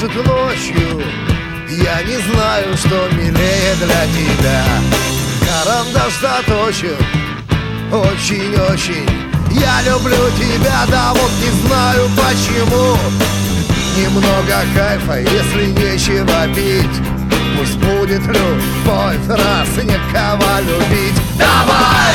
может ночью. Я не знаю, что милее для тебя. Карандаш заточен очень-очень. Я люблю тебя, да вот не знаю почему. Немного кайфа, если нечего пить. Пусть будет любовь, раз некого любить. Давай!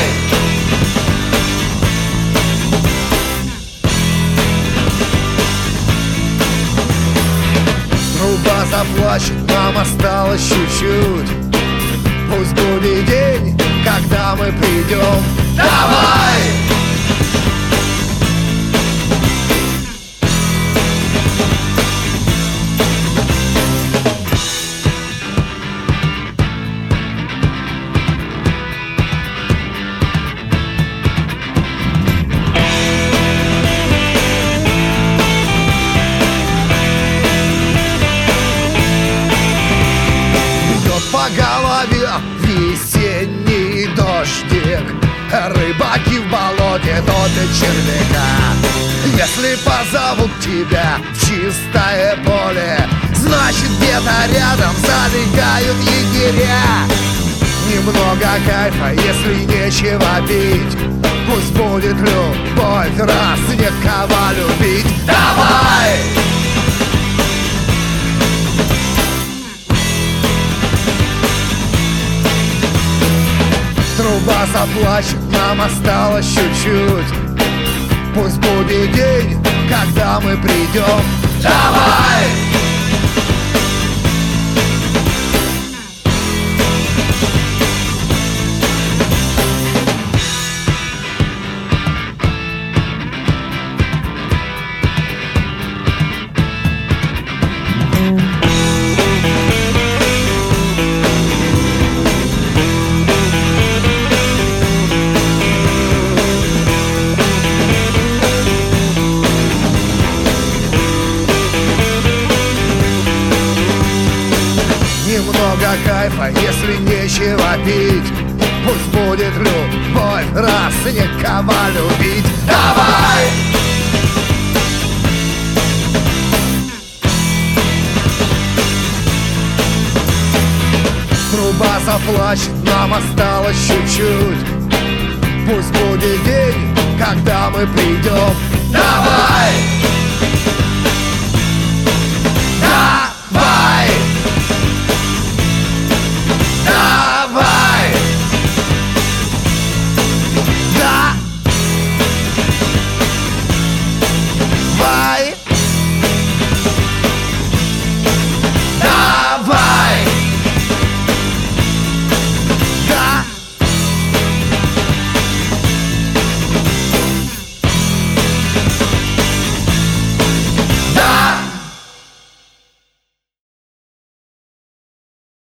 Труба заплачет, нам осталось чуть-чуть. Пусть будет день, когда мы придем. Давай! По голове весенний дождик, рыбаки в болоте топят червяка. Если позовут тебя в чистое поле, значит где-то рядом залегают егеря. Немного кайфа, если нечего пить. Пусть будет любовь, раз некого любить. Давай! Труба заплачет, нам осталось чуть-чуть. Пусть будет день, когда мы придем. Давай! Немного кайфа, если нечего пить. Пусть будет любовь, раз некого любить. Давай! Труба заплачет, нам осталось чуть-чуть. Пусть будет день, когда мы придем. Давай!